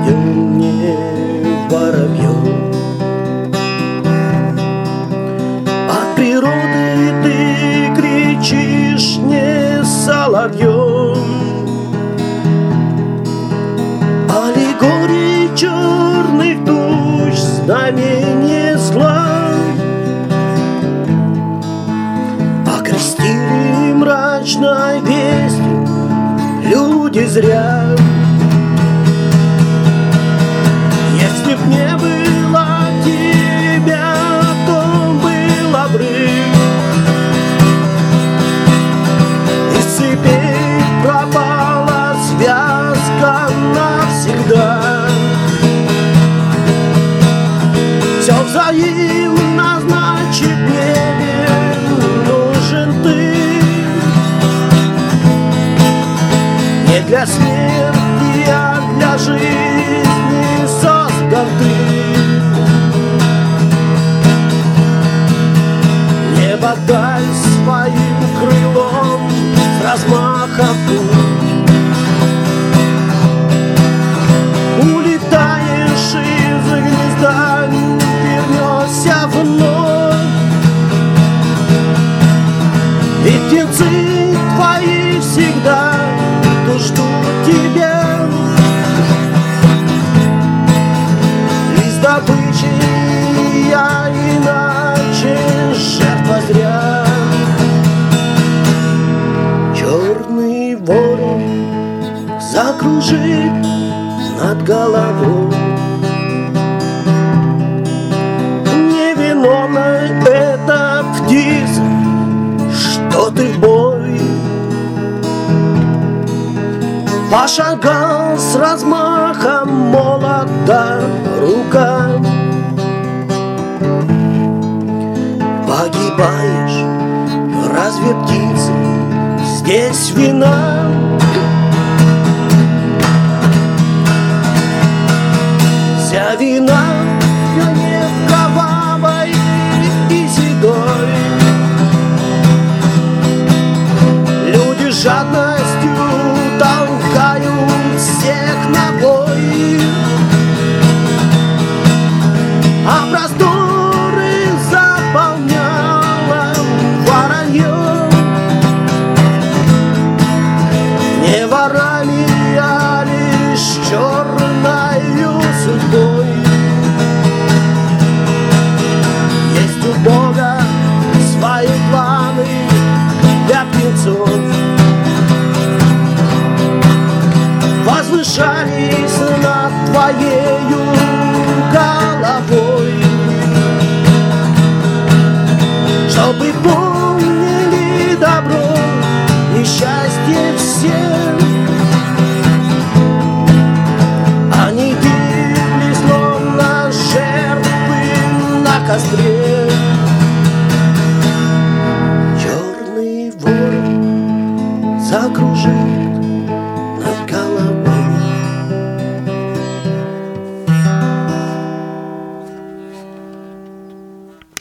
соловьем, не воробьем. От природы ты кричишь не соловьем. Аллегории черных туч, знамение зла окрестили мрачной вестью люди зря. Если б не было тебя, то был обрыв, из цепей пропала связка навсегда. Все взаимно, значит, небе нужен ты. Не для смерти, а для жизни создан ты. Небо дай своим крылом с размаха путь. Улетаешь из гнезда, вернешься вновь. И птенцы твои всегда ждут тебя. Из добычи я иначе жертва зря. Черный ворон закружит над головой. Невиновна эта птица, что ты в бой. Пошагал с размахом молота рука. Погибаешь, разве птицы здесь вина? Вся вина не в кровавой и седой. Люди жадностью толкают всех на бой, а просторы заполняло воронье. Не ворами, а лишь черною судьбой. Есть у Бога свои планы для птенцов. Возвышались над твоею головой, чтобы помнили добро и счастье всем. Они гибли, словно жертвы на костре. Черный ворон закружил